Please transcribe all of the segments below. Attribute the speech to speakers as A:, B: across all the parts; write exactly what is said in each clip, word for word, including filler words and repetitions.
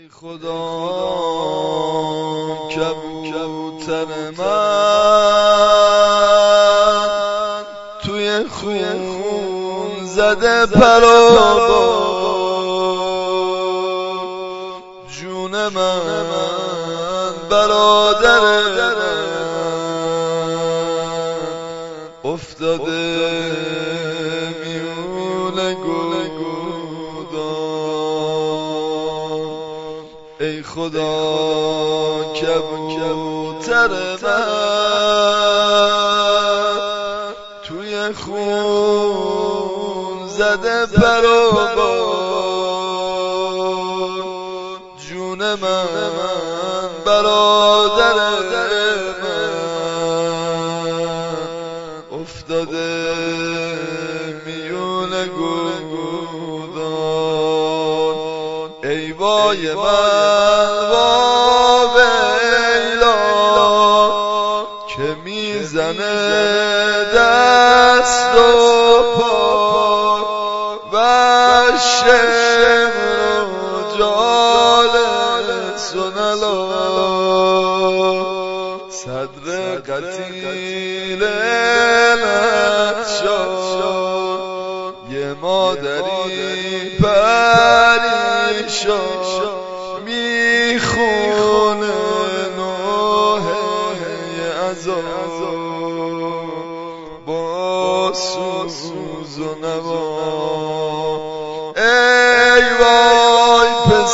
A: ای خدا کبوتر من توی خون زده پرآباد، جون من برادر من افتاده میونه گودان. ای خدا کبوتر من توی خون زده پرآباد، جون من برادر من افتاده میونه گودان. ای وای من وا ویلا که میزنه دست و پا و شمر و جال سنلا، صدر قتیل نقشان یه مادری پریشان میخونه نوحه عذاب با سوز و نوا. ای وای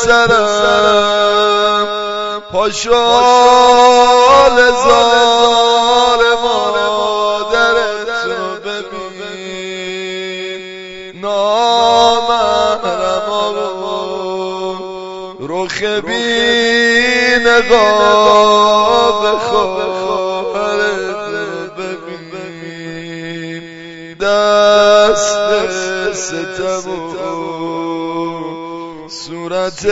A: پسرم پاشال زار مادرت رو ببین، نامحرم رخ بی نقاب خواهرت رو ببین، دست ستم و صورت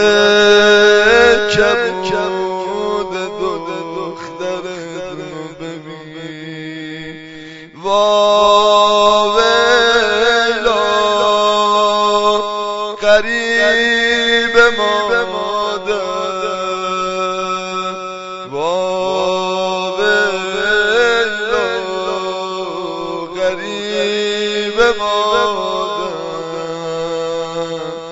A: کبود دخترت رو ببین. وا ویلا غریب مادر، وا ویلا غریب مادر.